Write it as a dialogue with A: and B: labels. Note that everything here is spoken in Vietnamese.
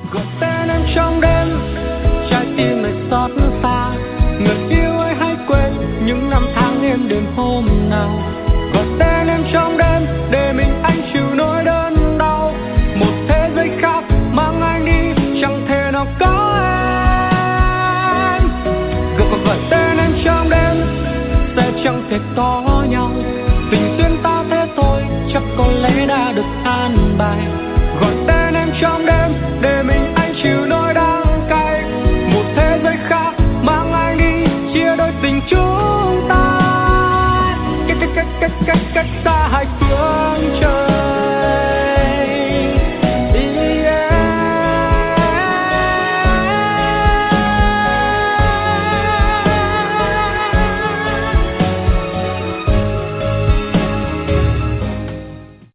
A: gọi tên em trong đêm, trái tim này xót xa. Người yêu ơi hãy quên những năm tháng êm đềm hôm